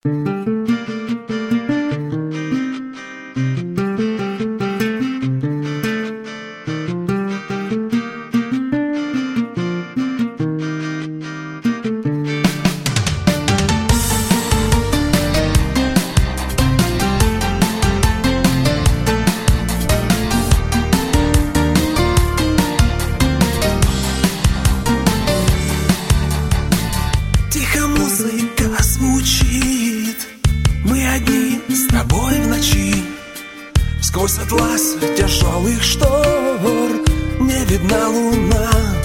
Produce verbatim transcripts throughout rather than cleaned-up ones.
Тихо музыка звучит, мы одни с тобой в ночи. Сквозь атлас тяжелых штор не видна луна.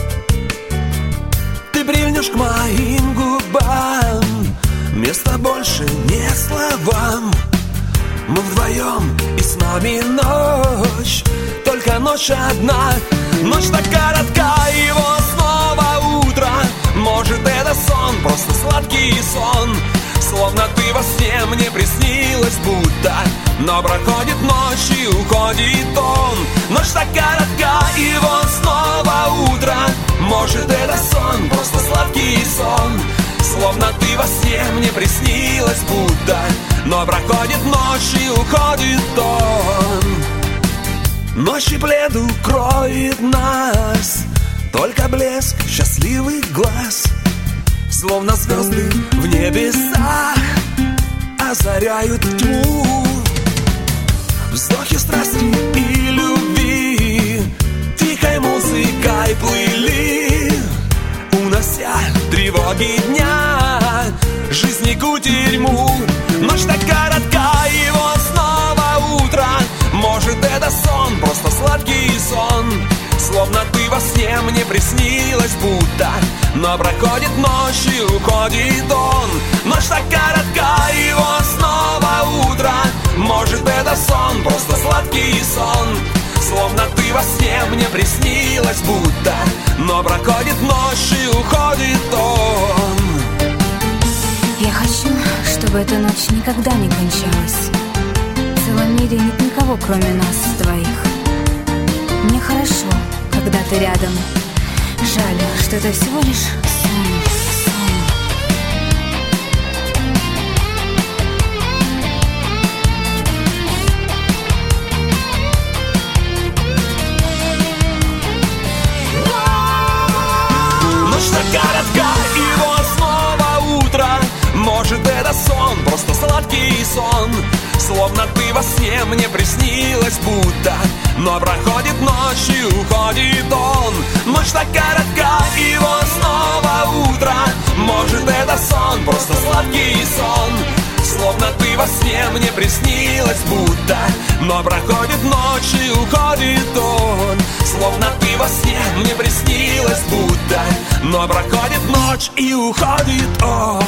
Ты прильнешь к моим губам, места больше не словам. Мы вдвоем и с нами ночь, только ночь одна. Ночь так коротка, его снова утро. Может, это сон, просто сладкий сон. Словно ты во сне мне приснилась будто. Но проходит ночь и уходит он. Ночь так коротка, его снова утро. Может, это сон, просто сладкий сон. Словно ты во сне мне приснилась будто. Но проходит ночь и уходит он. Ночь и плед укроет нас, только блеск счастливых глаз. Словно звезды в небесах озаряют тьму. Вздохи страсти и любви тихой музыкой плыли, унося тревоги дня, жизни кутерьму. Ночь так коротка, его снова утро. Может, это сон, просто сладкий сон. Словно ты во сне мне приснилась будто. Но проходит ночь и уходит он. Ночь так коротка, его снова утро. Может, это сон, просто сладкий сон. Словно ты во сне мне приснилась будто. Но проходит ночь и уходит он. Я хочу, чтобы эта ночь никогда не кончалась. В целом мире нет никого, кроме нас двоих. Мне хорошо, когда ты рядом. Жаль, что это всего лишь сон, сон. Ночь так коротка, его снова утро. Может, это сон, просто сладкий сон. Словно ты во сне мне приснилась будто. Но проходит ночь и уходит он. Ночь так коротка, его снова утро. Может, это сон, просто сладкий сон. Словно ты во сне мне приснилась будто. Но проходит ночь и уходит он. Словно ты во сне мне приснилась будто. Но проходит ночь и уходит он.